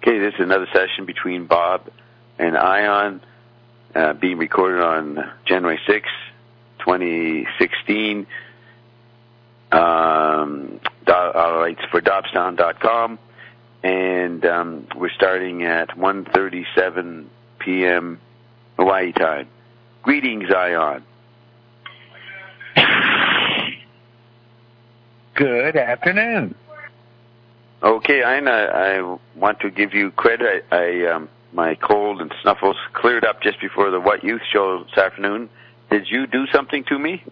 Okay, this is another session between Bob and Ion, being recorded on January 6, 2016. It's for Dobstown.com, and we're starting at 1:37 p.m. Hawaii time. Greetings, Ion. Good afternoon. Okay, I want to give you credit. My cold and snuffles cleared up just before the What Youth show this afternoon. Did you do something to me?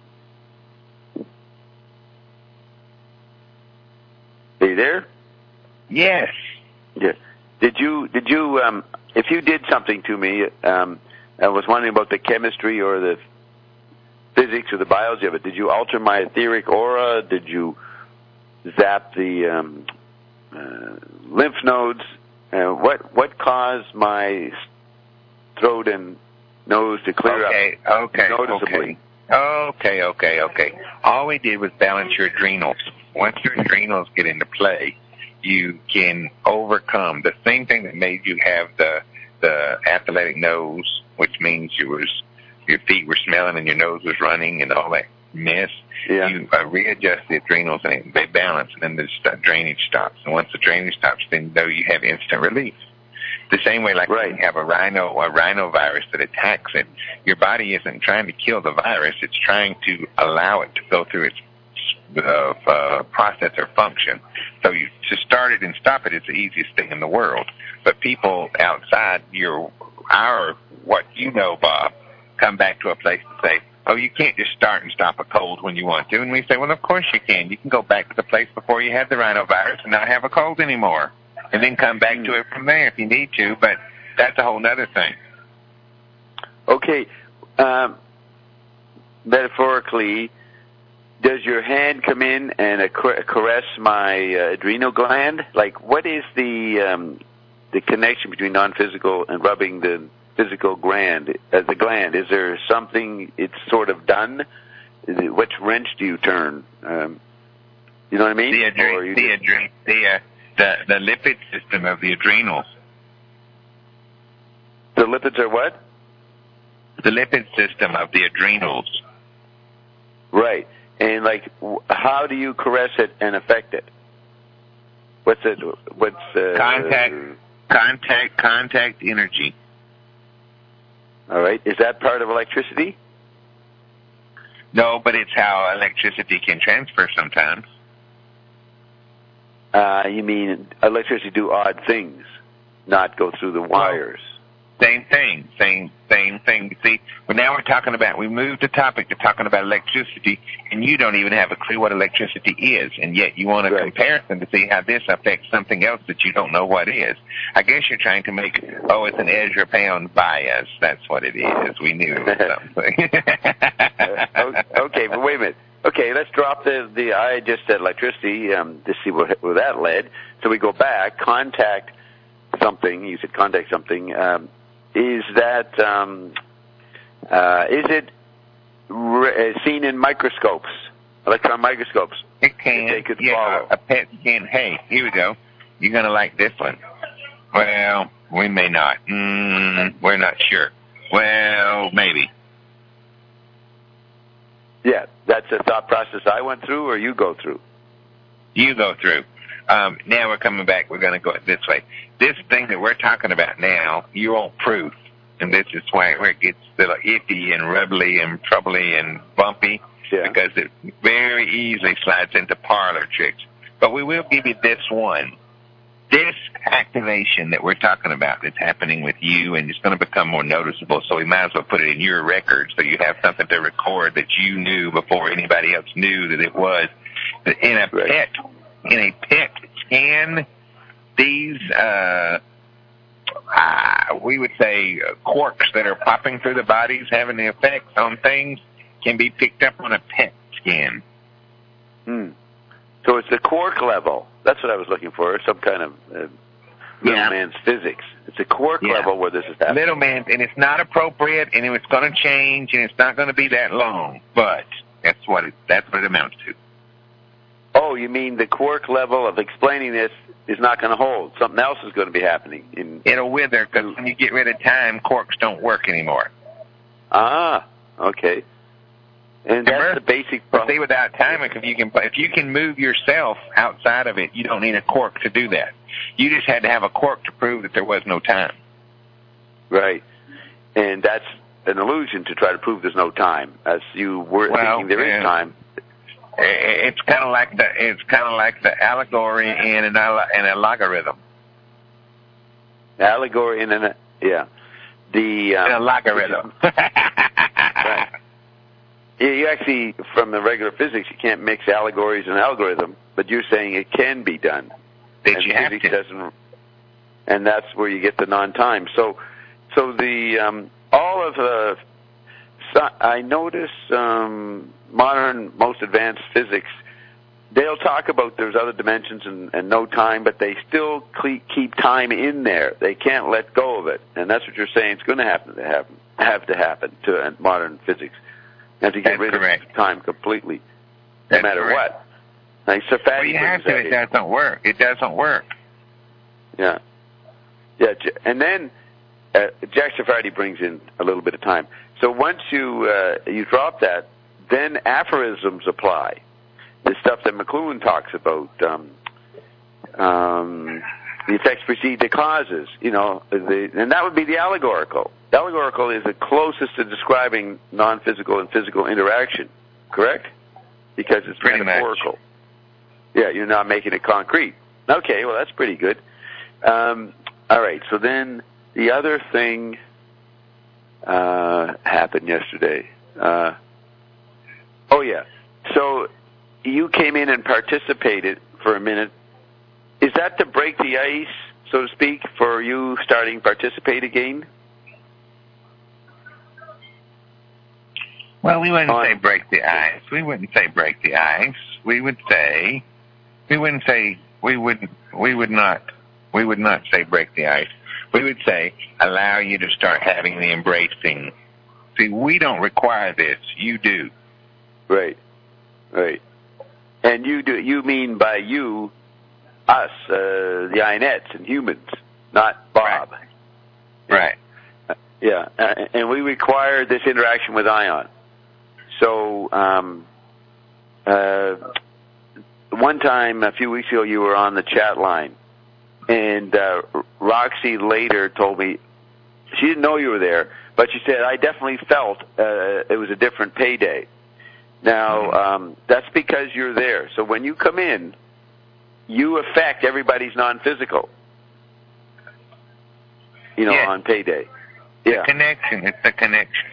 Are you there? Yes. Yeah. Did you? If you did something to me, I was wondering about the chemistry or the physics or the biology of it. Did you alter my etheric aura? Did you zap the lymph nodes? What caused my throat and nose to clear up noticeably? Okay. All we did was balance your adrenals. Once your adrenals get into play, you can overcome the same thing that made you have the athletic nose, which means your feet were smelling and your nose was running and all that mess. Yeah. You readjust the adrenals and they balance, and then the drainage stops. And once the drainage stops, then you have instant relief. The same way, like when you have a rhinovirus that attacks it, your body isn't trying to kill the virus; it's trying to allow it to go through its process or function. So to start it and stop it is the easiest thing in the world. But people outside what you know, Bob, come back to a place to say, oh, you can't just start and stop a cold when you want to. And we say, well, of course you can. You can go back to the place before you had the rhinovirus and not have a cold anymore. And then come back to it from there if you need to. But that's a whole other thing. Okay. Metaphorically, does your hand come in and caress my adrenal gland? Like, what is the connection between non-physical and rubbing the physical gland? The gland, is there something it's sort of done? Which wrench do you turn? You know what I mean? The lipid system of the adrenals. The lipids are what? The lipid system of the adrenals. Right. And how do you caress it and affect it? Contact energy. All right. Is that part of electricity? No, but it's how electricity can transfer sometimes. You mean electricity do odd things, not go through the wires? Same thing. See, but now we moved the topic to talking about electricity, and you don't even have a clue what electricity is, and yet you want a comparison to see how this affects something else that you don't know what is. I guess you're trying to make, it's an Ezra Pound bias. That's what it is. We knew it was something. Okay, but wait a minute. Okay, let's drop the I just said electricity to see where that led. So we go back, contact something. You said contact something. Is that is it seen in microscopes, electron microscopes? It can. They could follow. A PET scan. Hey, here we go. You're going to like this one. Well, we may not. We're not sure. Well, maybe. Yeah, that's a thought process I went through, or you go through? You go through. Now we're coming back. We're going to go this way. This thing that we're talking about now, you want proof. And this is where it gets a little iffy and rubbly and troubly and bumpy, because it very easily slides into parlor tricks. But we will give you this one. This activation that we're talking about that's happening with you, and it's going to become more noticeable, so we might as well put it in your record so you have something to record that you knew before anybody else knew that it was. In a PET scan, these, we would say quarks that are popping through the bodies having the effects on things can be picked up on a PET scan. So it's the quark level. That's what I was looking for, some kind of little man's physics. It's a quark level where this is happening. Little man, and it's not appropriate, and it's going to change, and it's not going to be that long, but that's what it amounts to. Oh, you mean the quark level of explaining this is not going to hold. Something else is going to be happening. It'll wither, because when you get rid of time, quarks don't work anymore. Ah, okay. And that's the basic problem. See, without time, if you can move yourself outside of it, you don't need a quark to do that. You just had to have a quark to prove that there was no time. Right. And that's an illusion to try to prove there's no time, as you were thinking there is time. It's kind of like the allegory in a logarithm. Allegory in a logarithm. Right. You actually, from the regular physics, you can't mix allegories and algorithm, but you're saying it can be done. That you have to. And that's where you get the non-time. So the all of the I notice modern, most advanced physics, they'll talk about there's other dimensions and no time, but they still keep time in there. They can't let go of it, and that's what you're saying. It's going to have to happen to modern physics. You have to get rid of time completely, no matter what. Like Sarfati you have to. It doesn't work. It doesn't work. Yeah. And then Jack Sarfati brings in a little bit of time. So once you drop that, then aphorisms apply. The stuff that McLuhan talks about, the effects precede the causes, and that would be the allegorical. The allegorical is the closest to describing non-physical and physical interaction, correct? Because it's pretty metaphorical. Much. Yeah, you're not making it concrete. Okay, well, that's pretty good. All right, so then the other thing happened yesterday. So you came in and participated for a minute. Is that to break the ice, so to speak, for you starting to participate again? Well, we wouldn't say break the ice. We wouldn't say break the ice. We would not say break the ice. We would say allow you to start having the embracing. See, we don't require this. You do. Right. And you do. You mean by you, us, the Ionets and humans, not Bob. Right. Yeah, and we require this interaction with Ion. So, one time, a few weeks ago, you were on the chat line, and Roxy later told me, she didn't know you were there, but she said, I definitely felt it was a different payday. Now, that's because you're there. So when you come in, you affect everybody's non-physical, on payday. The connection. It's the connection.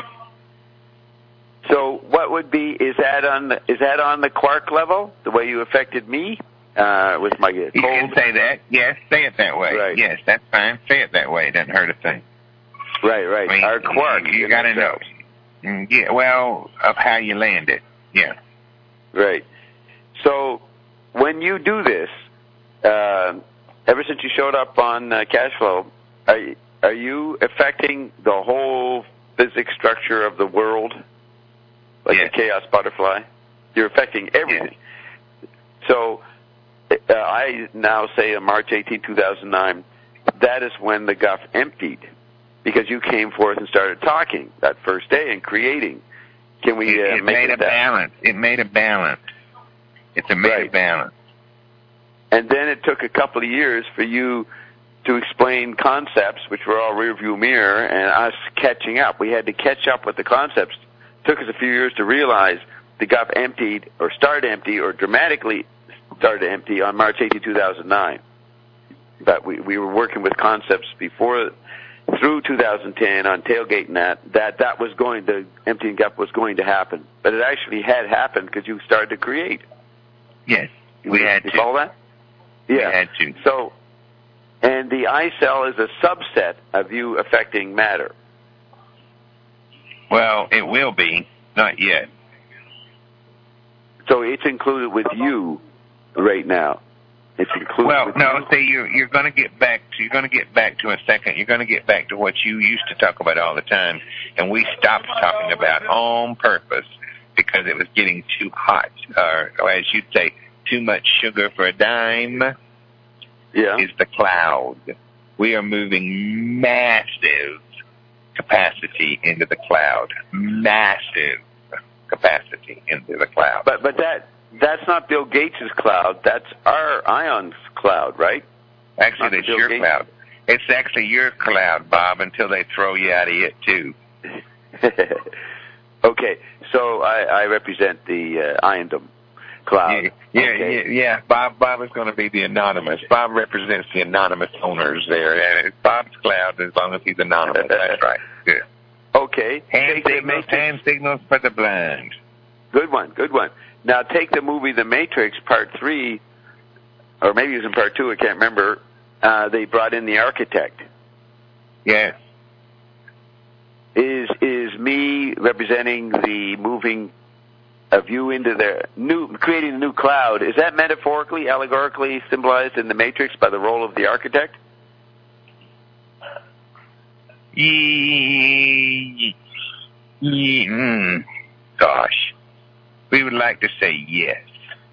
So what would be, is that on the quark level, the way you affected me with my cold? You can say that. Yes, say it that way. Right. Yes, that's fine. Say it that way. It doesn't hurt a thing. Right. I mean, our quark. You got to know. Yeah, well, of how you land it. Yeah. Right. So when you do this, ever since you showed up on Cashflow, are you affecting the whole physics structure of the world? Like a chaos butterfly? You're affecting everything. Yes. So I now say on March 18, 2009, that is when the Guff emptied, because you came forth and started talking that first day and creating. Can we it make made it a balance? It made a balance. It's a made balance. And then it took a couple of years for you to explain concepts, which were all rearview mirror, and us catching up. We had to catch up with the concepts. It took us a few years to realize the Guff emptied, or started empty, or dramatically started empty on March 18, 2009. But we were working with concepts before, through 2010 on Tailgate and that was going, the emptying Guff was going to happen. But it actually had happened because you started to create. Yes, we had to. You follow that? Yeah. We had to. So, and the I cell is a subset of you affecting matter. Well, it will be, not yet. So it's included with you right now. It's included. Well, with no. you. See, you're going to get back to. You're going to get back to a second. You're going to get back to what you used to talk about all the time, and we stopped talking about on purpose because it was getting too hot, or as you'd say, too much sugar for a dime is the cloud. We are moving massive capacity into the cloud. Massive capacity into the cloud. But that's not Bill Gates' cloud. That's our ION's cloud, right? Actually, it's your cloud. It's actually your cloud, Bob, until they throw you out of it, too. Okay, so I represent the Iondom cloud. Yeah. Bob is going to be the anonymous. Bob represents the anonymous owners there. And it's Bob's cloud as long as he's anonymous. That's right. Good. Okay. Hand signals for the blind. Good one. Now take the movie The Matrix Part 3, or maybe it was in Part 2, I can't remember. They brought in the architect. Yeah. Is me representing the moving of you into creating a new cloud, is that metaphorically, allegorically symbolized in The Matrix by the role of the architect? Gosh. We would like to say yes.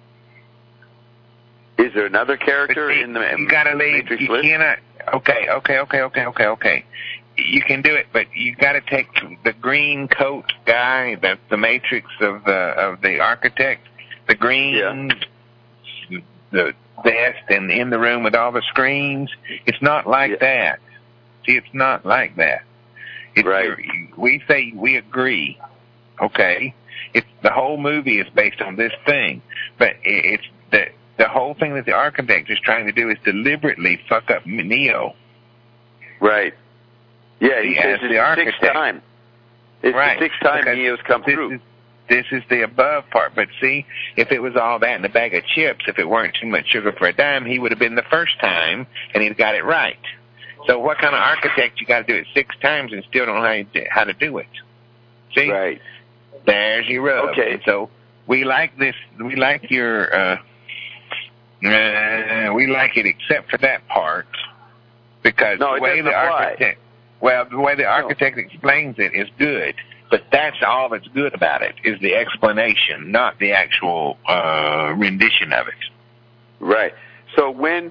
Is there another character in the Matrix list? Cannot. Okay. You can do it, but you got to take the green coat guy. That's the Matrix of the architect. The green, the vest, and in the room with all the screens. It's not like that. See, it's not like that. We say we agree. Okay, the whole movie is based on this thing, but it's the whole thing that the architect is trying to do is deliberately fuck up Neo. Right. Yeah, he says it's the sixth time. It's the sixth time Neo's come through. This is the above part. But see, if it was all that in a bag of chips, if it weren't too much sugar for a dime, he would have been the first time, and he'd got it right. So what kind of architect you got to do it 6 times and still don't know how to do it? See? Right. There's your rub. Okay. And so we like this. We like your. We like it except for that part because the way the architect. Well, the way the architect explains it is good, but that's all that's good about it is the explanation, not the actual rendition of it. Right. So when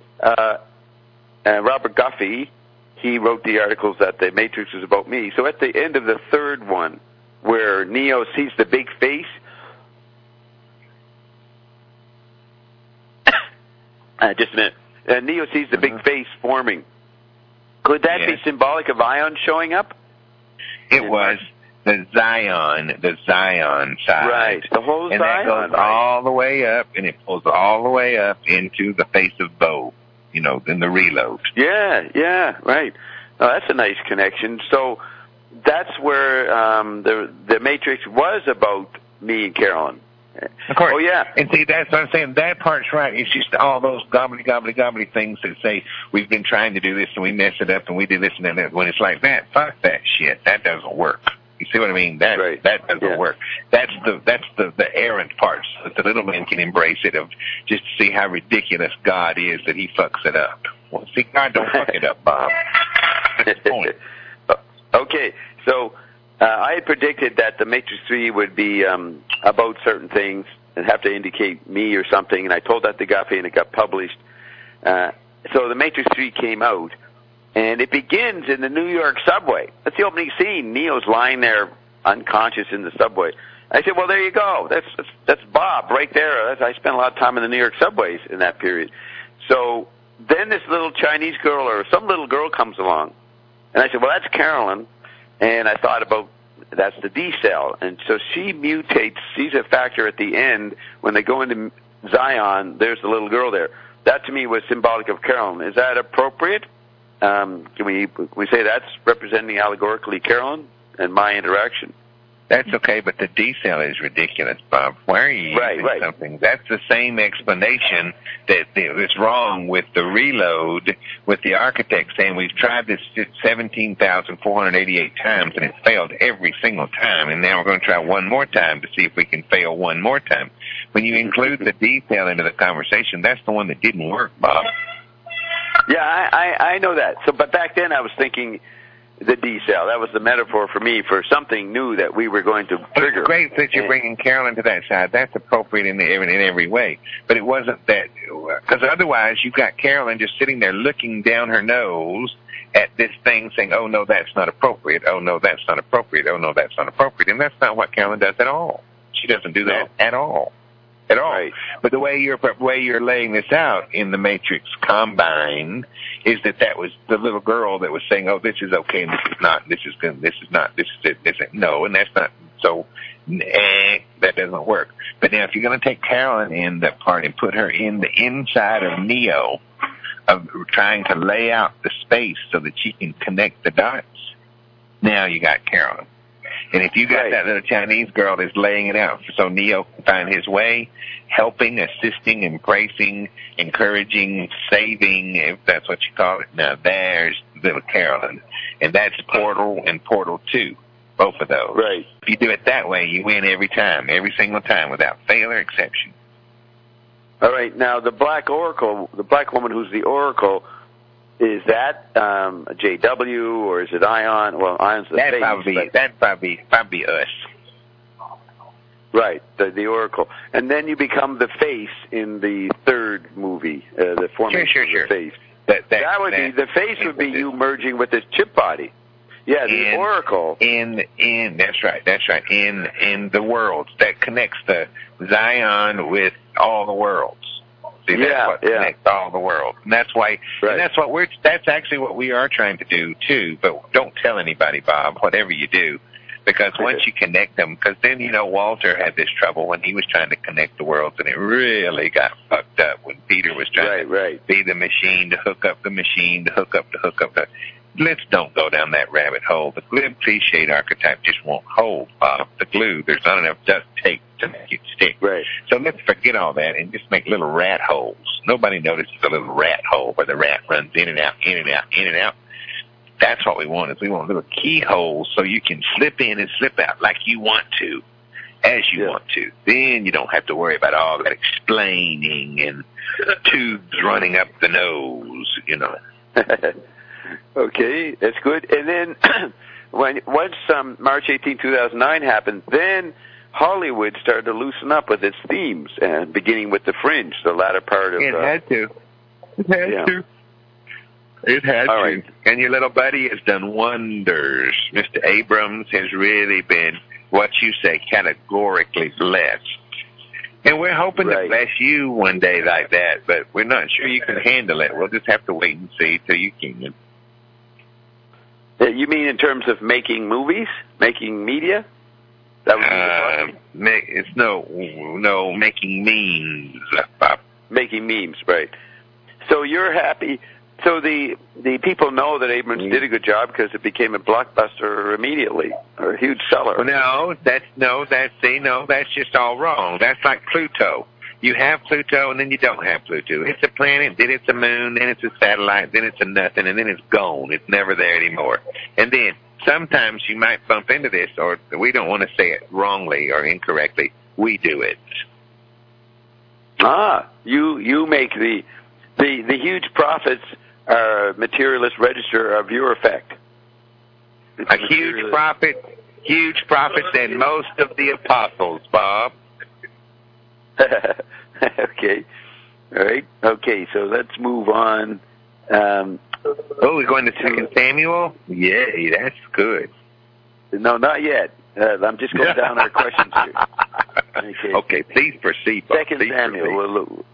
Robert Guffey, he wrote the articles that The Matrix is about me. So at the end of the third one, where Neo sees the big face, just a minute, Neo sees the big face forming. Could that be symbolic of Ion showing up? It was the Zion side. Right, the whole and Zion. And that goes all the way up, and it pulls all the way up into the face of Bo, in the reload. Yeah, right. Oh, that's a nice connection. So that's where the Matrix was about me and Carolyn. Of course. Oh, yeah. And see, that's what I'm saying. That part's right. It's just all those gobbly things that say we've been trying to do this and we mess it up and we did this and that. When it's like that, fuck that shit. That doesn't work. You see what I mean? That doesn't work. That's the errant parts that the little man can embrace it of just to see how ridiculous God is that he fucks it up. Well, see, God don't fuck it up, Bob. That's the point. Okay, so I had predicted that the Matrix 3 would be about certain things and have to indicate me or something, and I told that to Guffey and it got published. So the Matrix 3 came out, and it begins in the New York subway. That's the opening scene. Neo's lying there unconscious in the subway. I said, well, there you go. That's Bob right there. I spent a lot of time in the New York subways in that period. So then this little Chinese girl or some little girl comes along, and I said, well, that's Carolyn. And I thought about that's the D cell. And so she mutates. She's a factor at the end. When they go into Zion, there's the little girl there. That to me was symbolic of Carolyn. Is that appropriate? Can we say that's representing allegorically Carolyn and my interaction? That's okay, but the D cell is ridiculous, Bob. Why are you using something? That's the same explanation that is wrong with the reload, with the architect saying we've tried this 17,488 times and it's failed every single time, and now we're going to try one more time to see if we can fail one more time. When you include the D cell into the conversation, that's the one that didn't work, Bob. Yeah, I know that. So, but back then I was thinking the decel. That was the metaphor for me for something new that we were going to trigger. It's great that you're bringing Carolyn to that side. That's appropriate in every way. But it wasn't that, because otherwise you've got Carolyn just sitting there looking down her nose at this thing saying, oh, no, that's not appropriate. Oh, no, that's not appropriate. Oh, no, that's not appropriate. And that's not what Carolyn does at all. She doesn't do that at all. At all. Right. But the way you're laying this out in the Matrix Combine is that was the little girl that was saying, oh, this is okay and this is not, this is good, this is not, this is it, this is, no, and that's not, so, that doesn't work. But now if you're going to take Carolyn in that part and put her in the inside of Neo, of trying to lay out the space so that she can connect the dots, now you got Carolyn. And if you got that little Chinese girl that's laying it out so Neo can find his way, helping, assisting, embracing, encouraging, saving, if that's what you call it, now there's little Carolyn. And that's Portal and Portal 2, both of those. Right. If you do it that way, you win every time, every single time, without fail or exception. All right. Now, the Black Oracle, the black woman who's the Oracle, is that a JW or is it Ion? Well, Ion's the face. That'd probably us. Right, the Oracle. And then you become the face in the third movie, the formation of the face. That would be, the face would be you merging with this chip body. Yeah, the Oracle. That's right. In the worlds. That connects the Zion with all the worlds. See, that's what connects all the world. And that's why, and that's actually what we are trying to do too, but don't tell anybody, Bob, whatever you do, because once you connect them, because then, Walter had this trouble when he was trying to connect the worlds, and it really got fucked up when Peter was trying to be the machine to hook up the machine, to hook up the, let's don't go down that rabbit hole. The glib cliched archetype just won't hold, Bob. The glue, there's not enough duct tape to make it stick. Right. So let's forget all that and just make little rat holes. Nobody notices a little rat hole where the rat runs in and out, in and out, in and out. That's what we want, is we want little keyholes so you can slip in and slip out like you want to, as you want to. Then you don't have to worry about all that explaining and tubes running up the nose, Okay, that's good. And then once March 18, 2009 happened, then Hollywood started to loosen up with its themes, and beginning with The Fringe, the latter part of... It had to. It had to. Right. And your little buddy has done wonders. Mr. Abrams has really been, what you say, categorically blessed. And we're hoping to bless you one day like that, but we're not sure you can handle it. We'll just have to wait and see till you can. You mean in terms of making movies, making media? That would be it's no making memes, Bob. Making memes, right? So you're happy. So the people know that Abrams did a good job because it became a blockbuster immediately, or a huge seller. No, that's just all wrong. That's like Pluto. You have Pluto, and then you don't have Pluto. It's a planet, then it's a moon, then it's a satellite, then it's a nothing, and then it's gone. It's never there anymore. And then sometimes you might bump into this, or we don't want to say it wrongly or incorrectly. We do it. You make the huge profits are materialist register of your effect. A huge profit than most of the apostles, Bob. Okay. All right. Okay, so let's move on. We're going to 2 Samuel? Yay, that's good. No, not yet. I'm just going down our questions here. Okay, please proceed, Bob. 2 Samuel.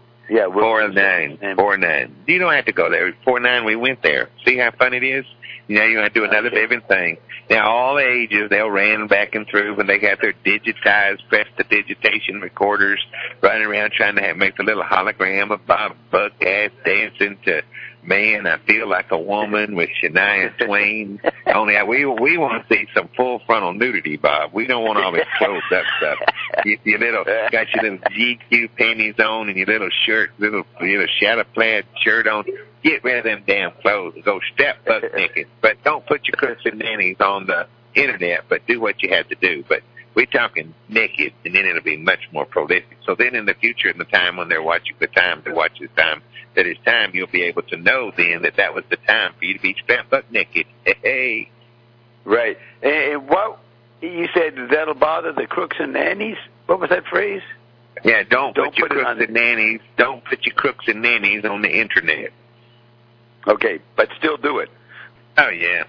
4:9. You don't have to go there. 4:9, we went there. See how fun it is? Now you have to do another Vivian thing. Now, all ages, they'll ran back and through when they got their digitized, prestidigitation recorders, running around trying to make the little hologram of Bob Buck-ass dancing to Man, I Feel Like a Woman with Shania Twain. Only we want to see some full frontal nudity, Bob. We don't want all this closed up stuff. Got your little GQ panties on and your little shirt, little shadow plaid shirt on. Get rid of them damn clothes and go step buck naked. But don't put your cooks and nannies on the internet, but do what you have to do. But we're talking naked, and then it'll be much more prolific. So then in the future, in the time when they're watching the time to watch this time, that it's time, you'll be able to know then that was the time for you to be strapped buck naked. Hey, Right. And what you said, that'll bother the crooks and nannies? What was that phrase? Yeah, don't put your crooks and nannies. Don't put your crooks and nannies on the internet. Okay, but still do it. Oh yeah.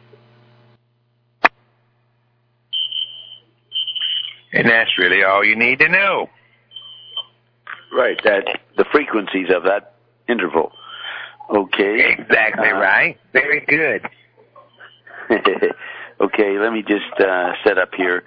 And that's really all you need to know. Right, that the frequencies of that interval. Okay. Exactly right. Very good. Okay, let me just set up here.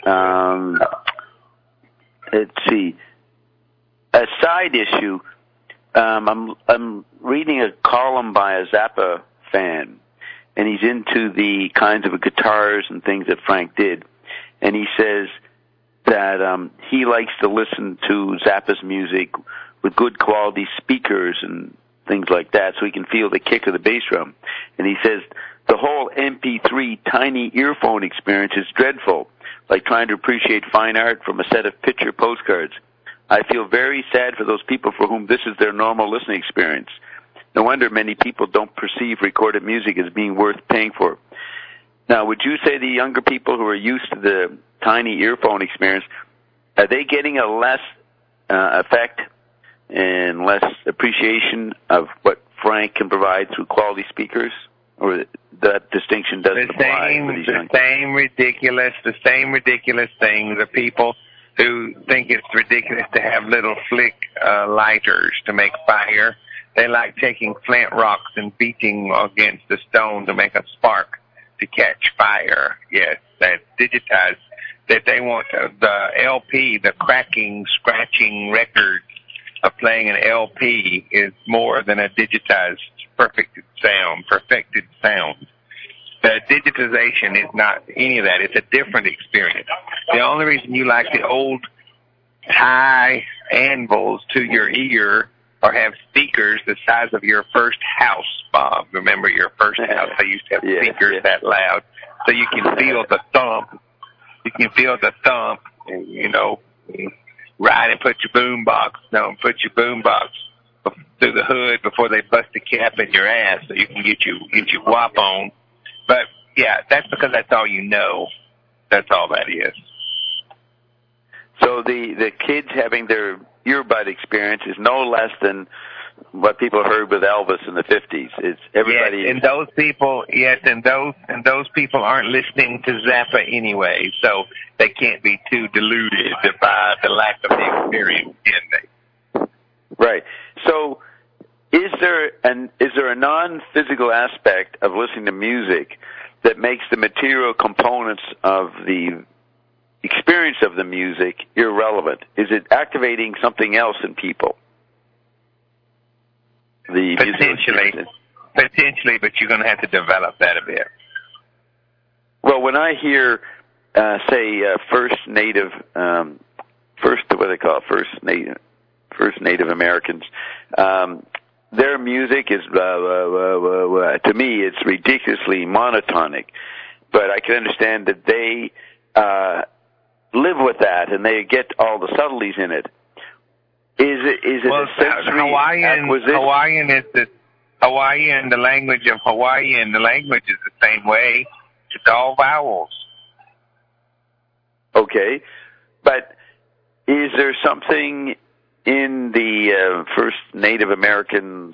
Let's see. A side issue. I'm reading a column by a Zappa fan, and he's into the kinds of guitars and things that Frank did, and he says that he likes to listen to Zappa's music with good quality speakers and things like that, so he can feel the kick of the bass drum. And he says the whole MP3 tiny earphone experience is dreadful, like trying to appreciate fine art from a set of picture postcards. I feel very sad for those people for whom this is their normal listening experience. No wonder many people don't perceive recorded music as being worth paying for. Now, would you say the younger people who are used to the tiny earphone experience, are they getting a less effect and less appreciation of what Frank can provide through quality speakers? Or that distinction doesn't apply for these young people? The same ridiculous things. The people who think it's ridiculous to have little flick lighters to make fire. They like taking flint rocks and beating against the stone to make a spark to catch fire. Yes, that digitized. That they want the LP, the cracking, scratching record of playing an LP is more than a digitized, perfected sound. The digitization is not any of that. It's a different experience. The only reason you like the old high anvils to your ear or have speakers the size of your first house, Bob. Remember your first house? They used to have speakers that loud, so you can feel the thump. You can feel the thump, you know, right, and put your boom box through the hood before they bust the cap in your ass so you can get your whop on. But, yeah, that's because that's all you know. That's all that is. So the kids having their earbud experience is no less than what people heard with Elvis in the 50s. It's everybody. Yes, and those people aren't listening to Zappa anyway, so they can't be too deluded by the lack of the experience, can they? Right. So is there a non-physical aspect of listening to music that makes the material components of the experience of the music irrelevant? Is it activating something else in people? Potentially, but you're going to have to develop that a bit. Well, when I hear, First Native Americans, their music is to me it's ridiculously monotonic, but I can understand that they live with that and they get all the subtleties in it. Is it a sensory acquisition? Hawaiian, the language of Hawaii, and the language is the same way. It's all vowels. Okay, but is there something in the first Native Americans?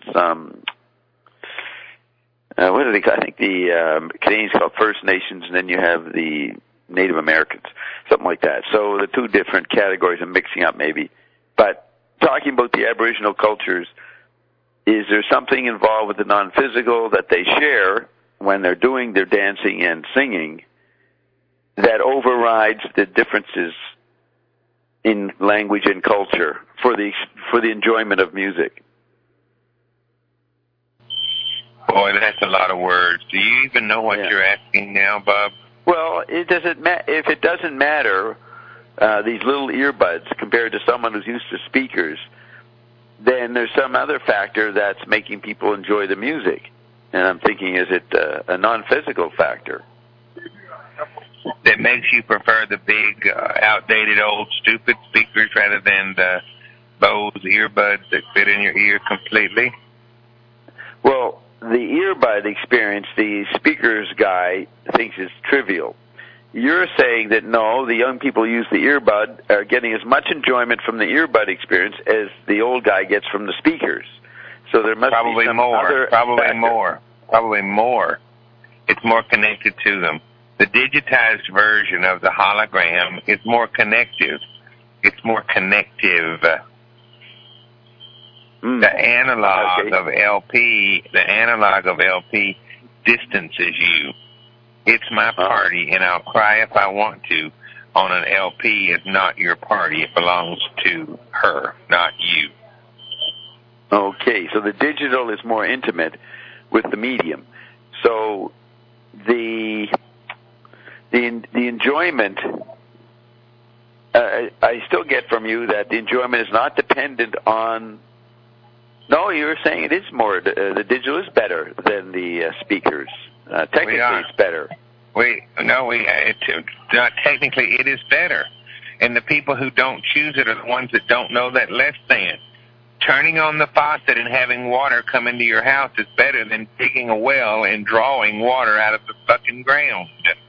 What do they call? I think the Canadians call First Nations, and then you have the Native Americans, something like that. So the two different categories are mixing up, maybe. But talking about the Aboriginal cultures, is there something involved with the non-physical that they share when they're doing their dancing and singing that overrides the differences in language and culture for the enjoyment of music? Boy, that's a lot of words. Do you even know what you're asking now, Bob? Well, if it doesn't matter, these little earbuds compared to someone who's used to speakers, then there's some other factor that's making people enjoy the music. And I'm thinking, is it a non-physical factor? That makes you prefer the big, outdated, old, stupid speakers rather than the Bose earbuds that fit in your ear completely? Well, earbud experience, the speakers guy thinks is trivial. You're saying that no, the young people who use the earbud are getting as much enjoyment from the earbud experience as the old guy gets from the speakers. So there must probably be some more, other probably factor. more. It's more connected to them. The digitized version of the hologram is more connective. It's more connective. The analog of LP distances you. It's my party, and I'll cry if I want to. On an LP, it's not your party. It belongs to her, not you. Okay, so the digital is more intimate with the medium. So the enjoyment, I still get from you that the enjoyment is not dependent on. No, you're saying it is more. The digital is better than the speakers. Technically, it's better. Not technically, it is better. And the people who don't choose it are the ones that don't know that less than. Turning on the faucet and having water come into your house is better than digging a well and drawing water out of the fucking ground.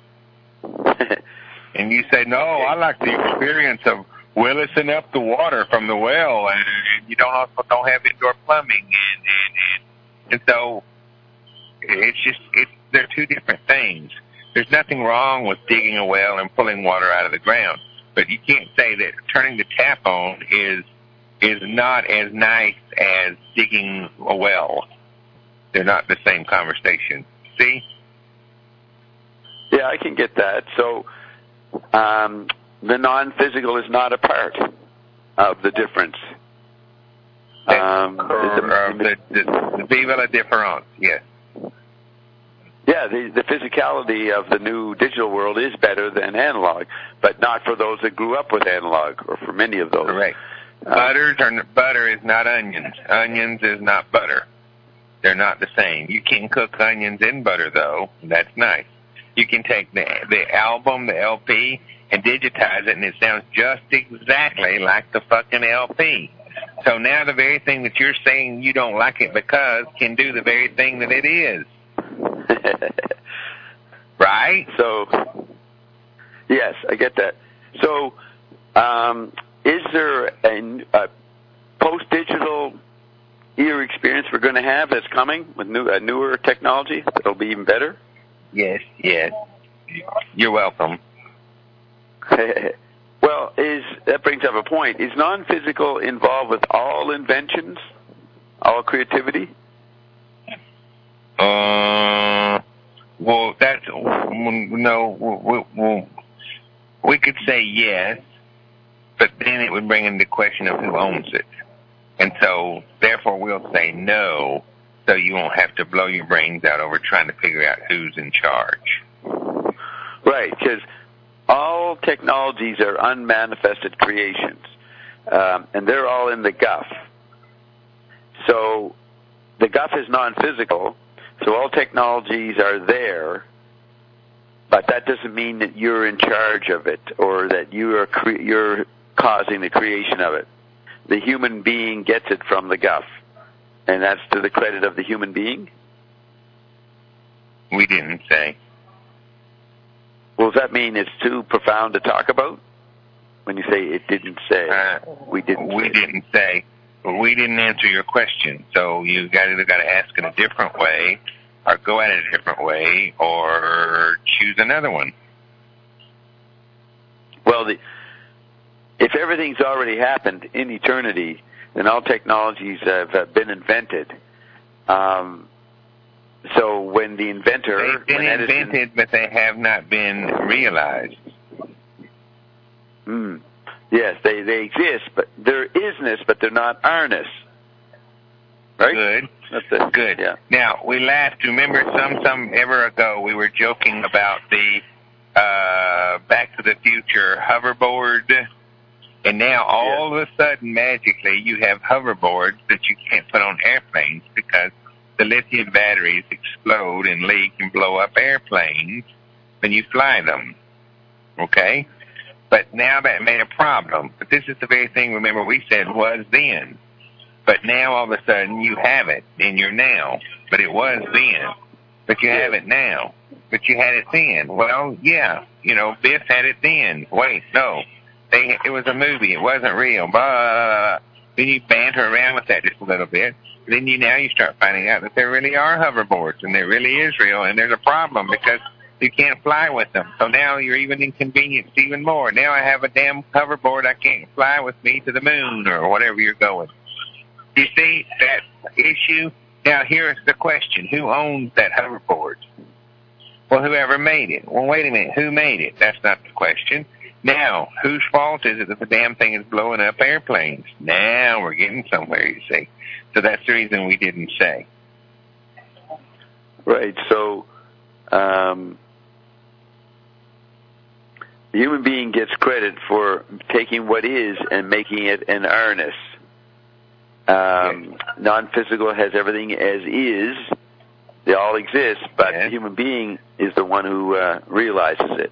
And you say, no, I like the experience of willising up the water from the well, and you don't have indoor plumbing, and so they're two different things. There's nothing wrong with digging a well and pulling water out of the ground, but you can't say that turning the tap on is not as nice as digging a well. They're not the same conversation. See? Yeah, I can get that. So the non-physical is not a part of the difference. The viva la différence, yes. Yeah, the physicality of the new digital world is better than analog, but not for those that grew up with analog, or for many of those. Correct. Butter is not onions. Onions is not butter. They're not the same. You can cook onions in butter, though. That's nice. You can take the album, the LP, and digitize it, and it sounds just exactly like the fucking LP. So now the very thing that you're saying you don't like it because can do the very thing that it is. Right? So, yes, I get that. So, is there a post-digital ear experience we're going to have that's coming with newer technology that'll be even better? Yes. You're welcome. Well, that brings up a point. Is non-physical involved with all inventions, all creativity? Well, we could say yes, but then it would bring into the question of who owns it. And so, therefore, we'll say no, so you won't have to blow your brains out over trying to figure out who's in charge. Right, because all technologies are unmanifested creations, and they're all in the GUF. So the GUF is non-physical, so all technologies are there, but that doesn't mean that you're in charge of it or that you're causing the creation of it. The human being gets it from the GUF, and that's to the credit of the human being? We didn't say. Well, does that mean it's too profound to talk about? When you say it didn't say, we didn't say. Well, we didn't answer your question. So you either got to ask it a different way, or go at it a different way, or choose another one. Well, if everything's already happened in eternity, then all technologies have been invented. So when the inventor... They've been invented, but they have not been realized. Yes, they exist, but they're isness, but they're not are-ness. Right? Good. That's it. Good. Yeah. Now, we laughed. Remember some ever ago, we were joking about the Back to the Future hoverboard, and now all of a sudden, magically, you have hoverboards that you can't put on airplanes because the lithium batteries explode and leak and blow up airplanes when you fly them. Okay? But now that made a problem. But this is the very thing, remember, we said was then. But now all of a sudden you have it in your now. but it was then. But you have it now. But you had it then. Well, yeah, Biff had it then. Wait, no. It was a movie. It wasn't real. Blah, blah, blah. Then you banter around with that just a little bit. Then now you start finding out that there really are hoverboards, and there really is real, and there's a problem because you can't fly with them. So now you're even inconvenienced even more. Now I have a damn hoverboard I can't fly with me to the moon or whatever you're going. You see that issue? Now here's the question. Who owns that hoverboard? Well, whoever made it. Well, wait a minute. Who made it? That's not the question. Now, whose fault is it that the damn thing is blowing up airplanes? Now we're getting somewhere, you see. So that's the reason we didn't say. Right. So the human being gets credit for taking what is and making it an earnest. Non-physical has everything as is. They all exist, but the human being is the one who realizes it.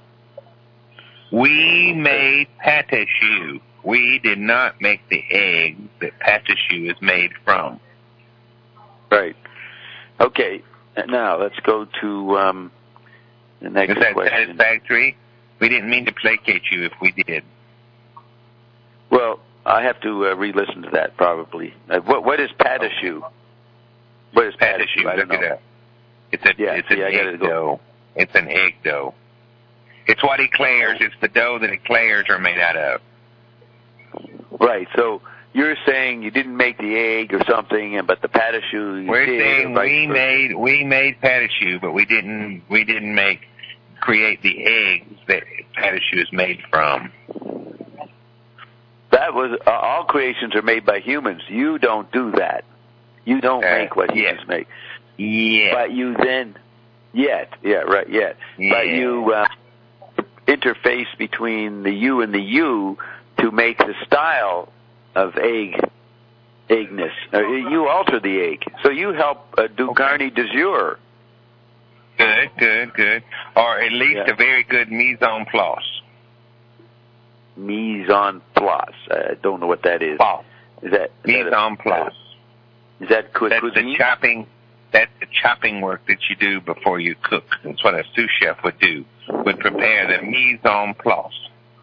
We made Patashu. We did not make the egg that Patashu is made from. Right. Okay. Now let's go to the next question. Is that satisfactory? We didn't mean to placate you if we did. Well, I have to re-listen to that probably. What is Patashu? What is Patashu? I don't know. Look it up. It's an egg dough. It's an egg dough. It's what eclairs. It's the dough that eclairs are made out of. Right. So you're saying you didn't make the egg or something, but the Patashu. We're saying we made Patashu, but we didn't create the eggs that Patashu is made from. That was all creations are made by humans. You don't do that. You don't make what humans make. Yeah. But you then, but you interface between the you and the you to make the style of eggness. You alter the egg. So you help do carne de jour. Good. Or at least a very good mise en place. Mise en place. I don't know what that is. Is that mise en place? Is that That's cuisine? the chopping. That's the chopping work that you do before you cook. That's what a sous chef would do. Would prepare the mise en place.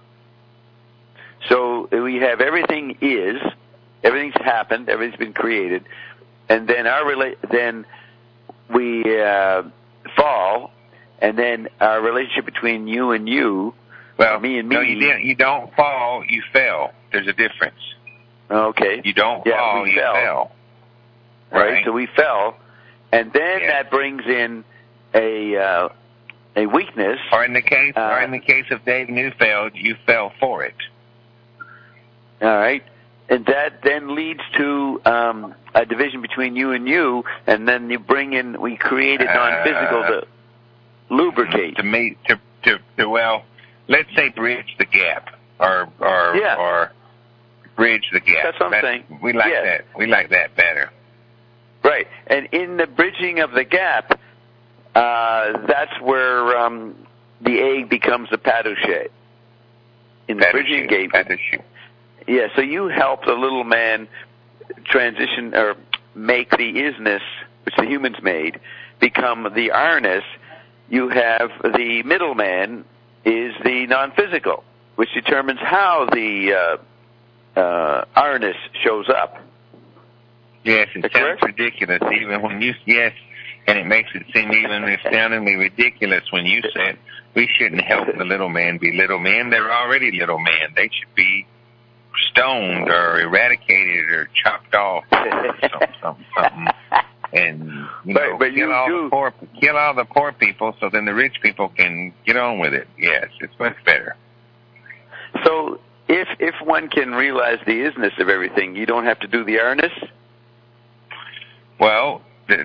So we have everything everything's happened, everything's been created, and then then we fall, and then our relationship between you and you, me and me. No, you didn't. You don't fall. You fell. There's a difference. Okay. You don't fall. You fell. Right. So we fell, and then that brings in a weakness. Or in the case of Dave Neufeld, you fell for it. All right. And that then leads to a division between you and you, and then we created non-physical to lubricate. Well, let's say bridge the gap, or bridge the gap. That's what I'm saying. We like that. We like that better. Right. And in the bridging of the gap, that's where the egg becomes the Patashu. In the bridging gate. Patashu. Yeah, so you help the little man transition or make the isness, which the humans made, become the arness. You have the middleman is the non-physical, which determines how the arness shows up. Yes, it sounds ridiculous even when and it makes it seem even astoundingly ridiculous when you said we shouldn't help the little man be little men. They're already little men. They should be stoned or eradicated or chopped off or something. And kill all the poor people so then the rich people can get on with it. Yes, it's much better. So if one can realize the isness of everything, you don't have to do the arness? Well, but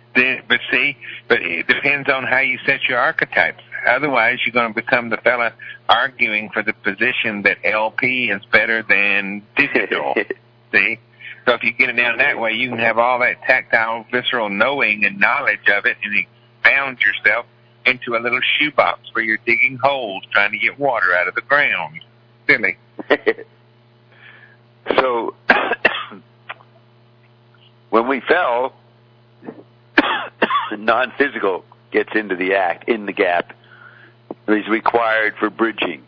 it depends on how you set your archetypes. Otherwise, you're going to become the fella arguing for the position that LP is better than digital. See? So if you get it down that way, you can have all that tactile, visceral knowing and knowledge of it and expound yourself into a little shoebox where you're digging holes trying to get water out of the ground. Silly. So when we fell, non-physical gets into the act, in the gap, is required for bridging.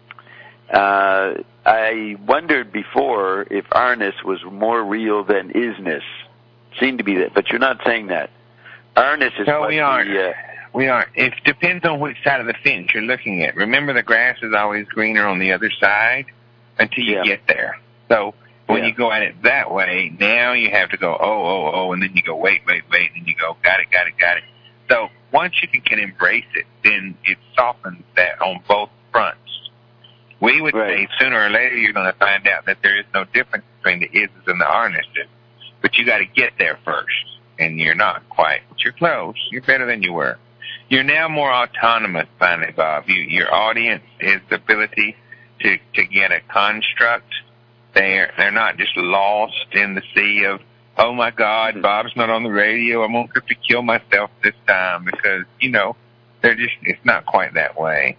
I wondered before if R-ness was more real than isness. Seemed to be that, but you're not saying that. R-ness is no, what we aren't. We aren't. It depends on which side of the fence you're looking at. Remember, the grass is always greener on the other side until you get there. So when you go at it that way, now you have to go, oh, and then you go, wait, and you go, got it. So once you can embrace it, then it softens that on both fronts. We would say sooner or later you're going to find out that there is no difference between the is's and the R-nesses, but you got to get there first, and you're not quite. But you're close. You're better than you were. You're now more autonomous, finally, Bob. Your audience has the ability to get a construct. They're not just lost in the sea of, oh my God, Bob's not on the radio. I'm going to have to kill myself this time because, it's not quite that way.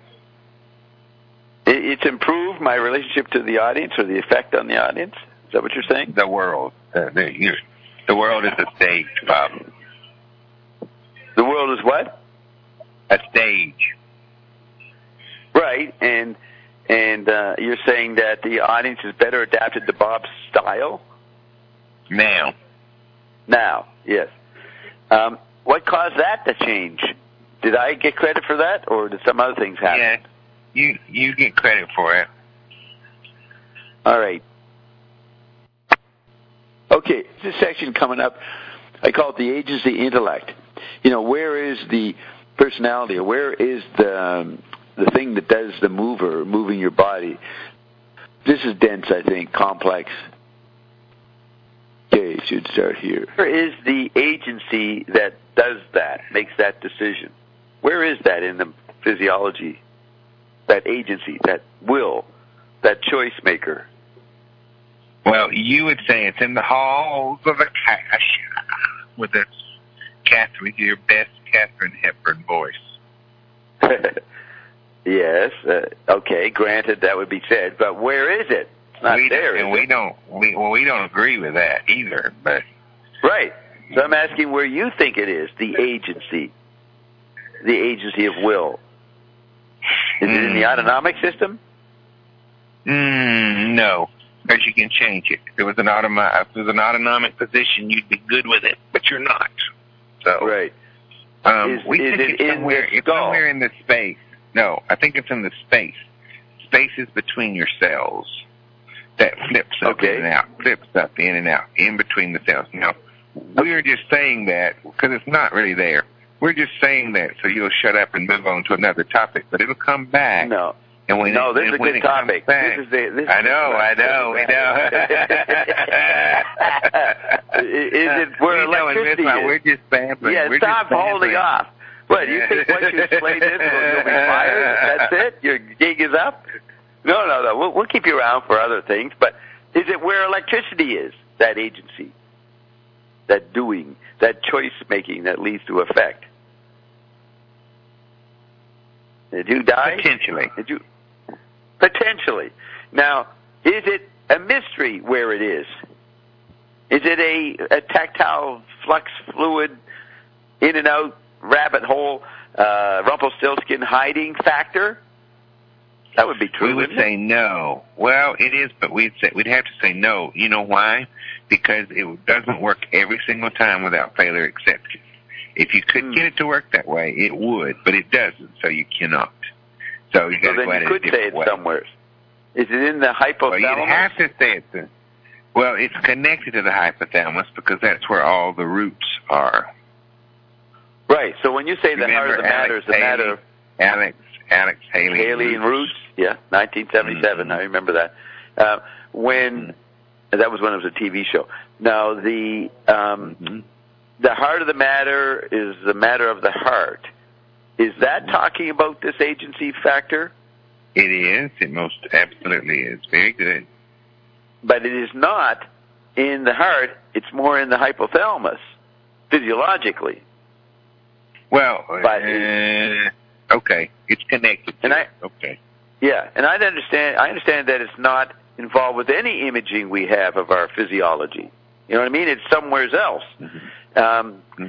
It's improved my relationship to the audience or the effect on the audience? Is that what you're saying? The world. The world is a stage, Bob. The world is what? A stage. Right, and you're saying that the audience is better adapted to Bob's style? Now, yes. What caused that to change? Did I get credit for that, or did some other things happen? Yeah, you get credit for it. All right. Okay, this section coming up, I call it the agency intellect. Where is the personality, or where is the thing that does the moving your body? This is dense, I think, complex. Okay, should start here. Where is the agency that does that, makes that decision? Where is that in the physiology? That agency, that will, that choice maker? Well, you would say it's in the halls of a cash with your best Katharine Hepburn voice. Yes. Okay. Granted, that would be said, but where is it? It's not there. And we don't agree with that either. But right. So I'm asking where you think it is. The agency of will. Is it in the autonomic system? No, because you can change it. If it was an autonomic position, you'd be good with it, but you're not. So right. We think it's somewhere in the space. No, I think it's in the space. Spaces between your cells that flips up in and out, flips up in and out, in between the cells. Now, we're just saying that because it's not really there. We're just saying that so you'll shut up and move on to another topic, but it'll come back. No. And when this is a good topic. Back, I know. Is it where electricity is? We're just sampling. Yeah, stop holding off. What, you think once you explain this, you'll be fired? That's it? Your gig is up? No. We'll keep you around for other things, but is it where electricity is, that agency, that doing, that choice-making that leads to effect? Did you die? Potentially. Potentially. Now, is it a mystery where it is? Is it a tactile flux fluid, in and out, rabbit hole, Rumpelstiltskin hiding factor? That would be true. We would say no. Well, it is, but we'd have to say no. You know why? Because it doesn't work every single time without failure exception. If you could get it to work that way, it would, but it doesn't, so you cannot. So you got to go at it a different way. Then you could say it somewhere. Is it in the hypothalamus? Well, you'd have to say it. Well, it's connected to the hypothalamus because that's where all the roots are. Right. So when you say the heart of the matter is the matter of Alex Haley. Haley and Roots. Yeah, 1977. I remember that. That was when it was a TV show. Now the heart of the matter is the matter of the heart. Is that talking about this agency factor? It is. It most absolutely is. Very good. But it is not in the heart. It's more in the hypothalamus, physiologically. Well, okay. It's connected. Okay. Yeah, and I understand that it's not involved with any imaging we have of our physiology. You know what I mean? It's somewhere else.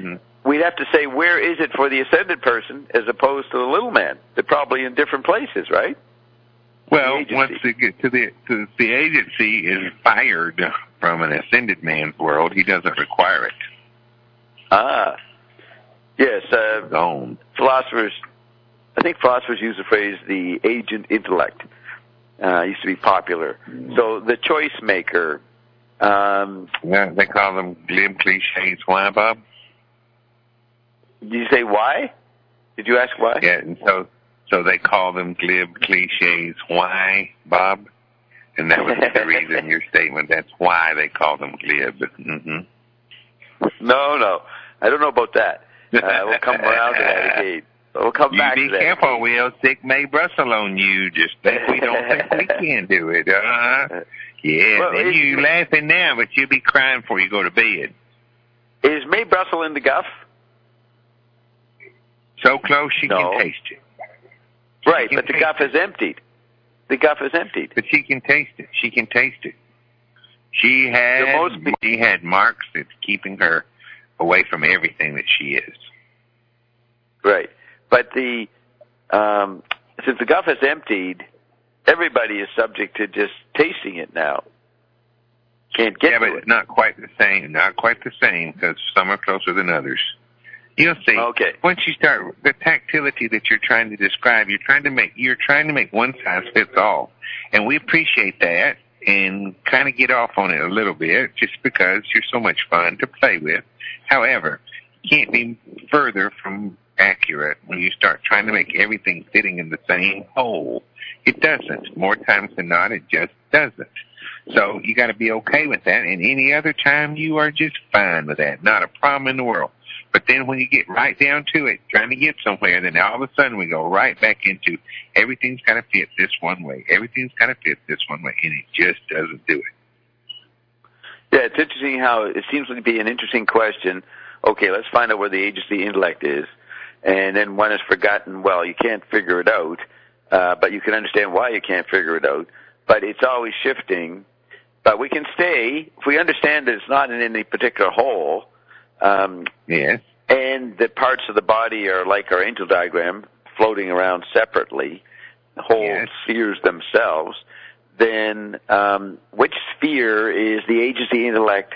we'd have to say, where is it for the ascended person as opposed to the little man? They're probably in different places, right? Well, once they get to the agency is fired from an ascended man's world, he doesn't require it. Ah, yes. Gone. I think philosophers use the phrase the agent intellect. Used to be popular. So the choice maker. Yeah, they call them glib cliches. Why, Bob? Did you say why? Did you ask why? Yeah, and so they call them glib cliches. Why, Bob? And that was the reason your statement. That's why they call them glib. Mm-hmm. No, I don't know about that. We'll come around to that again. We'll come back to that. You be careful, we'll stick May Brussel on you. Just think we don't think we can do it. Yeah, well, and you laughing now, but you'll be crying before you go to bed. Is May Brussel in the guff? So close she can taste it. Right, but the guff is emptied. The guff is emptied. But she can taste it. She can taste it. She had marks that's keeping her away from everything that she is. Right. But since the guff is emptied, everybody is subject to just tasting it now. Can't get to it. Yeah, but it's not quite the same. Not quite the same, because some are closer than others. You'll see. Okay. Once you start the tactility that you're trying to describe, you're trying to make one size fits all, and we appreciate that and kind of get off on it a little bit just because you're so much fun to play with. However, you can't be further from accurate when you start trying to make everything fitting in the same hole. It doesn't. More times than not, it just doesn't. So you got to be okay with that, and any other time you are just fine with that. Not a problem in the world. But then when you get right down to it, trying to get somewhere, then all of a sudden we go right back into everything's got to fit this one way. Everything's got to fit this one way, and it just doesn't do it. Yeah, it's interesting how it seems to be an interesting question. Okay, let's find out where the agency intellect is. And then one is forgotten, well, you can't figure it out, but you can understand why you can't figure it out. But it's always shifting. But we can stay, if we understand that it's not in any particular hole, yes. And the parts of the body are like our angel diagram, floating around separately, whole spheres themselves, then which sphere is the agency intellect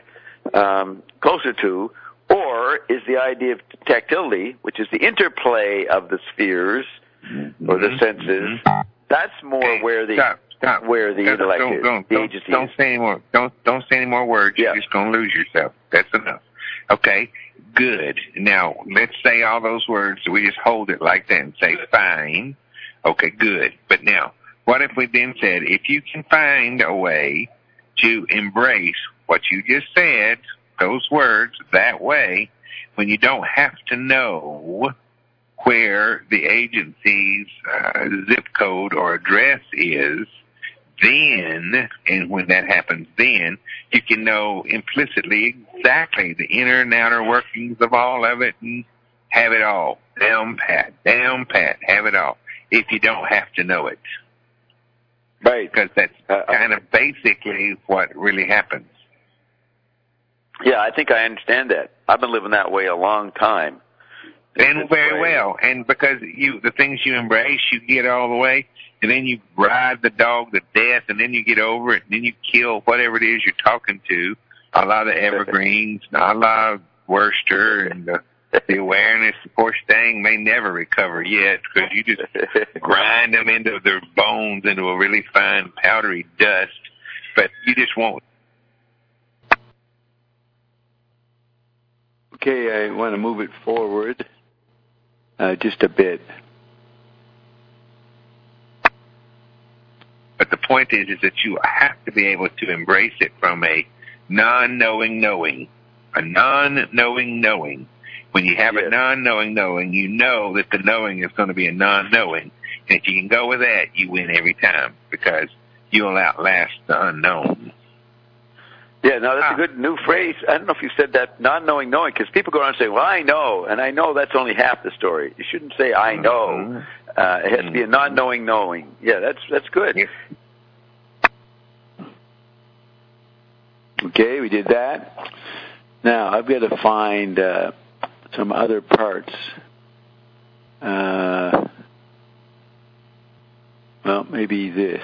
closer to, or is the idea of tactility, which is the interplay of the spheres or the senses, that's more where the where the intellect is. The agency don't say any more. Don't say any more words. Yeah. You're just going to lose yourself. That's enough. Okay, good. Now, let's say all those words, so we just hold it like that and say, fine. Okay, good. But now, what if we then said, if you can find a way to embrace what you just said, those words, that way, when you don't have to know where the agency's zip code or address is, then, and when that happens then, you can know implicitly exactly the inner and outer workings of all of it and have it all. Down pat, have it all. If you don't have to know it. Right. Because that's kind of basically what really happens. Yeah, I think I understand that. I've been living that way a long time. And very well. And because the things you embrace, you get all the way, and then you ride the dog to death, and then you get over it, and then you kill whatever it is you're talking to, a lot of the evergreens, a lot of Worcester, and the awareness, of course, thing may never recover yet, because you just grind them into their bones into a really fine powdery dust, but you just won't. Okay, I want to move it forward just a bit. But the point is that you have to be able to embrace it from a non-knowing knowing. A non-knowing knowing. When you have a non-knowing knowing, you know that the knowing is going to be a non-knowing. And if you can go with that, you win every time because you'll outlast the unknown. Yeah, no, that's a good new phrase. I don't know if you said that, non-knowing knowing, because people go around and say, well, I know, and I know that's only half the story. You shouldn't say I know. It has to be a non-knowing knowing. Yeah, that's good. Yes. Okay, we did that. Now, I've got to find some other parts. Well, maybe this.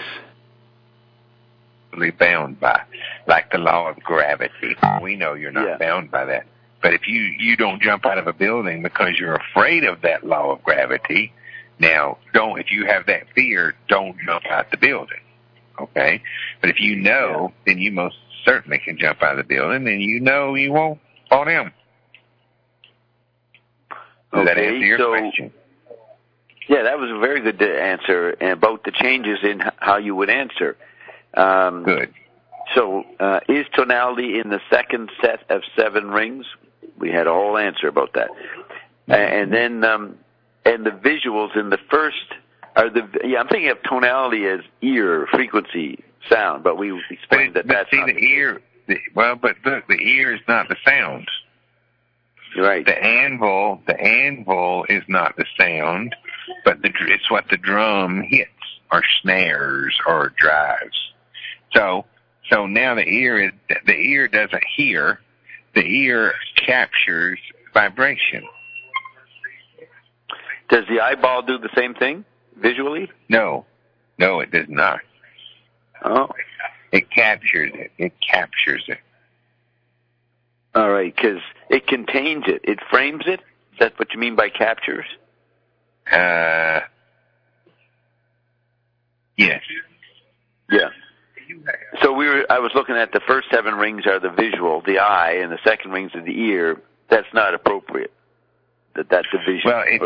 Bound by, like the law of gravity. We know you're not bound by that. But if you don't jump out of a building because you're afraid of that law of gravity, now if you have that fear, don't jump out the building. Okay? But if you know, then you most certainly can jump out of the building, and you know you won't fall down. Does that answer your question? Yeah, that was a very good answer about the changes in how you would answer. Good. So, is tonality in the second set of 7 rings? We had a whole answer about that. And then, and the visuals in the first are I'm thinking of tonality as ear, frequency, sound, but we explained that's not the ear. But look, the ear is not the sound. Right. The anvil is not the sound, but it's what the drum hits, or snares, or drives. So now the ear doesn't hear. The ear captures vibration. Does the eyeball do the same thing visually? No, it does not. Oh. It captures it. All right, because it contains it. It frames it? Is that what you mean by captures? Yes. Yeah. So I was looking at the first 7 rings are the visual, the eye, and the second rings are the ear. That's not appropriate. That's the vision. Well, if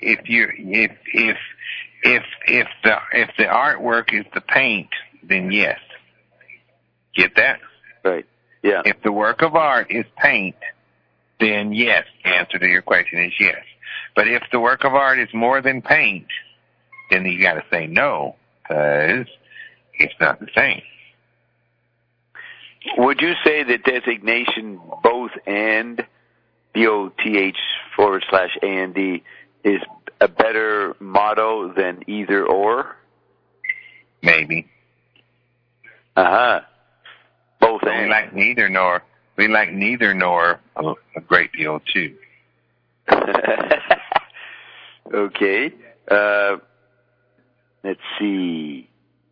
the artwork is the paint, then yes. Get that? Right. Yeah. If the work of art is paint, then yes. The answer to your question is yes. But if the work of art is more than paint, then you got to say no, because it's not the same. Would you say the designation both and, BOTH/AND, is a better motto than either or? Maybe. Both but and. We like neither nor a great deal too. Okay. Let's see.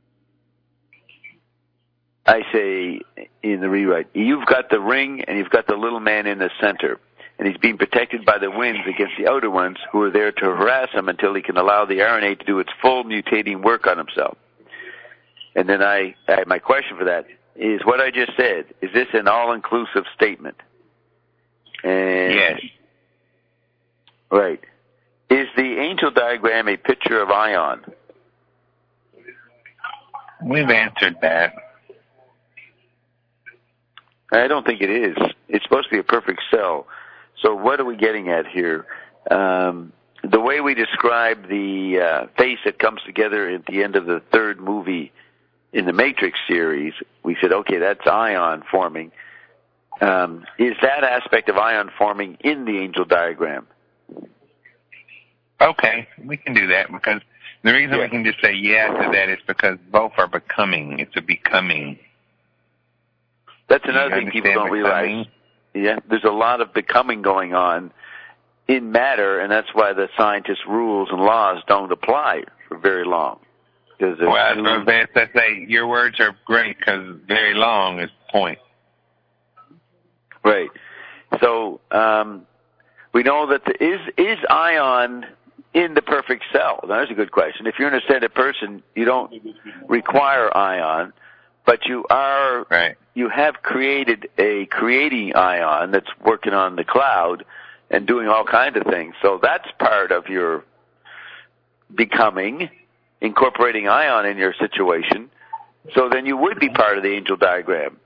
I say in the rewrite, you've got the ring and you've got the little man in the center, and he's being protected by the winds against the outer ones who are there to harass him until he can allow the RNA to do its full mutating work on himself. And then my question for that is what I just said. Is this an all-inclusive statement? And yes. Right. Is the angel diagram a picture of Ion? We've answered that. I don't think it is. It's supposed to be a perfect cell. So what are we getting at here? The way we describe the face that comes together at the end of the 3rd movie in the Matrix series, we said, okay, that's Ion forming. Is that aspect of Ion forming in the angel diagram? Okay, we can do that, because the reason we can just say yes to that is because both are becoming. It's a becoming. That's another thing people don't realize. Yeah, there's a lot of becoming going on in matter, and that's why the scientists' rules and laws don't apply for very long. Well, I was going to say, your words are great, because very long is the point. Right. So we know that is Ion in the perfect cell? Now, that's a good question. If you're an ascended person, you don't require Ion, but you are. Right. You have created a creating Ion that's working on the cloud and doing all kinds of things. So that's part of your becoming, incorporating Ion in your situation. So then you would be part of the angel diagram.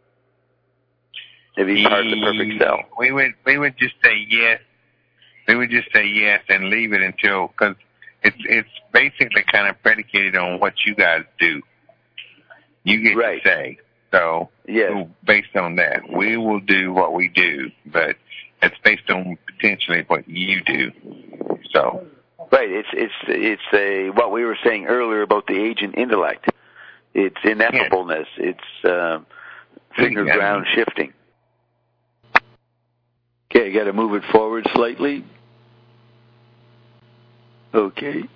If he's part of the perfect cell. We would just say yes. We would just say yes and leave it until, because it's basically kind of predicated on what you guys do. You get to say. So, based on that, we will do what we do, but it's based on potentially what you do. So, right, it's what we were saying earlier about the agent intellect. It's ineffableness. It's finger ground shifting. Okay, you got to move it forward slightly. Okay.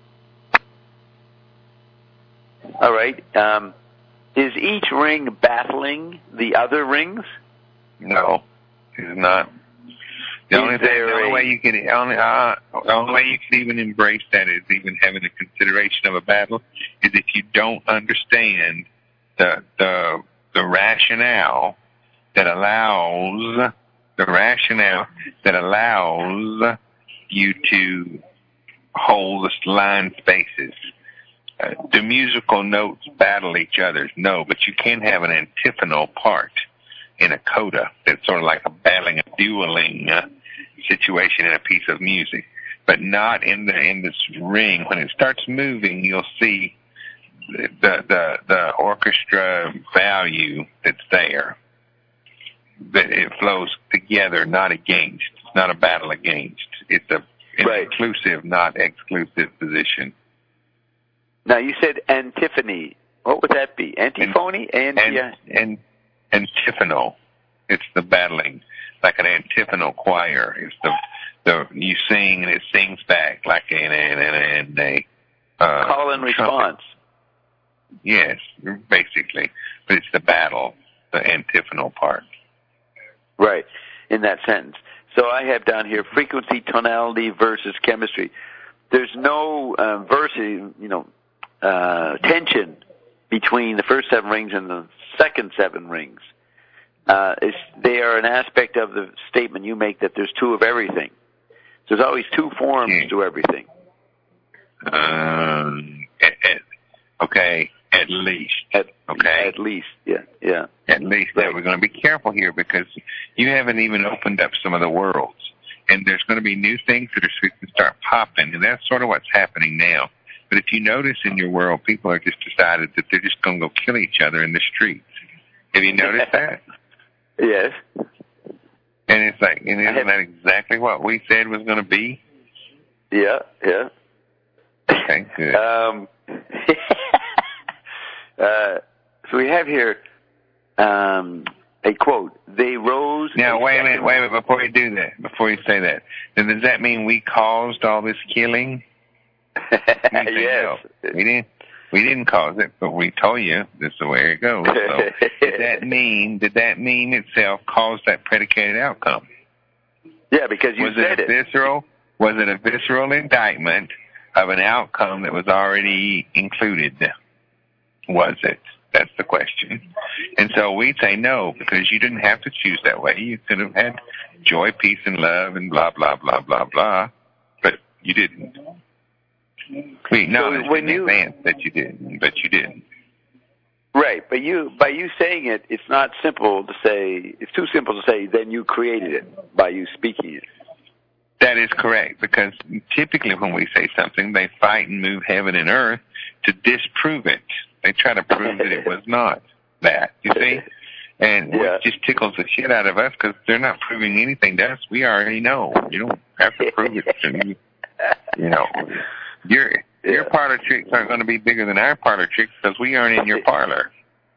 All right. Is each ring battling the other rings? No, it's not. The only way you can even embrace that is even having a consideration of a battle is if you don't understand the rationale that allows you to hold the line spaces. Do musical notes battle each other? No, but you can have an antiphonal part in a coda that's sort of like a battling, a dueling situation in a piece of music, but not in this ring. When it starts moving, you'll see the orchestra value that's there. That it flows together, not against. It's not a battle against. It's an inclusive, not exclusive position. Now, you said antiphony. What would that be? Antiphony? Antiphonal. It's the battling, like an antiphonal choir. It's the you sing and it sings back like a call and response. Yes, basically. But it's the battle, the antiphonal part. Right, in that sentence. So I have down here frequency, tonality versus chemistry. There's no tension between the first 7 rings and the second 7 rings. They are an aspect of the statement you make that there's 2 of everything. There's always 2 forms to everything. Okay, at least. At least, yeah. At least. Right. We're going to be careful here because you haven't even opened up some of the worlds. And there's going to be new things that are going to start popping, and that's sort of what's happening now. But if you notice in your world, people are just decided that they're just going to go kill each other in the streets. Have you noticed that? Yes. And it's like, and isn't that exactly what we said was going to be? Yeah. Okay, good. So we have here a quote. They rose. Now, wait a minute, before you do that, before you say that, then does that mean we caused all this killing? Yes. No, we didn't cause it, but we told you this is the way it goes. So did that mean itself cause that predicated outcome? Yeah, because you said it. Was it a visceral indictment of an outcome that was already included? Was it? That's the question. And so we'd say no, because you didn't have to choose that way. You could have had joy, peace, and love, and blah, blah, blah, blah, blah, but you didn't. We acknowledge in advance that you didn't, but you didn't. Right, but by you saying it, it's not simple to say, it's too simple to say, then you created it by you speaking it. That is correct, because typically when we say something, they fight and move heaven and earth to disprove it. They try to prove that it was not that, you see? And it just tickles the shit out of us because they're not proving anything to us. We already know. You don't have to prove it to me. You know, your parlor tricks aren't going to be bigger than our parlor tricks because we aren't in your parlor.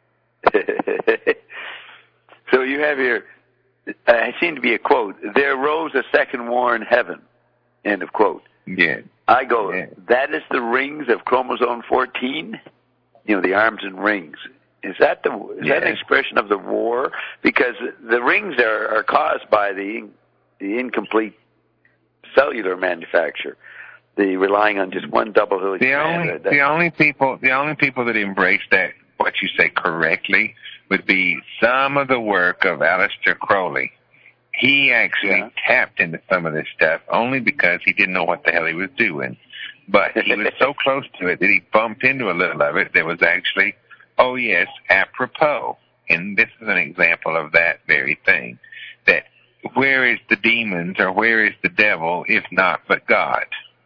So you have here, I seem to be a quote, there rose a second war in heaven, end of quote. Yeah. I go, that is the rings of chromosome 14? You know, the arms and rings. Is that an expression of the war? Because the rings are caused by the incomplete cellular manufacture. The relying on just one double helix. The only people that embrace that, what you say correctly, would be some of the work of Aleister Crowley. He actually tapped into some of this stuff only because he didn't know what the hell he was doing. But he was so close to it that he bumped into a little of it that was actually, oh yes, apropos. And this is an example of that very thing. That where is the demons or where is the devil if not but God?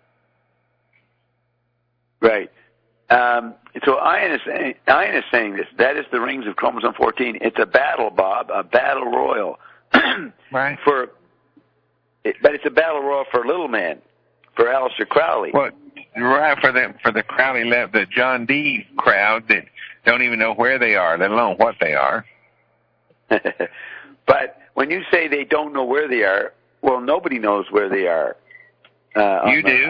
Right. So Ian is saying this. That is the rings of chromosome 14. It's a battle, Bob, a battle royal. Right. But it's a battle royal for little man, for Aleister Crowley. Well, right, for the Crowley left, the John D crowd that don't even know where they are, let alone what they are. But when you say they don't know where they are, well, nobody knows where they are. You do.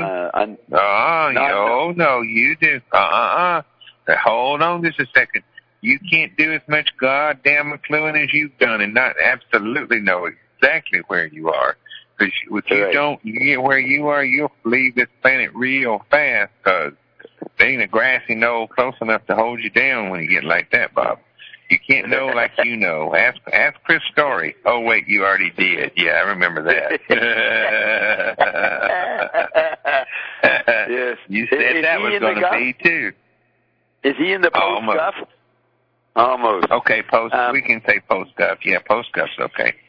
No, you do. Hold on just a second. You can't do as much goddamn McLuhan as you've done and not absolutely know exactly where you are. Because if you don't get where you are, you'll leave this planet real fast, because there ain't a grassy knoll close enough to hold you down when you get like that, Bob. You can't know like you know. Ask Chris Story. Oh, wait, you already did. Yeah, I remember that. Yes. You said that was going to be, too. Is he in the post-guff? Almost. Okay, we can say post-guff. Yeah, post-guff's okay.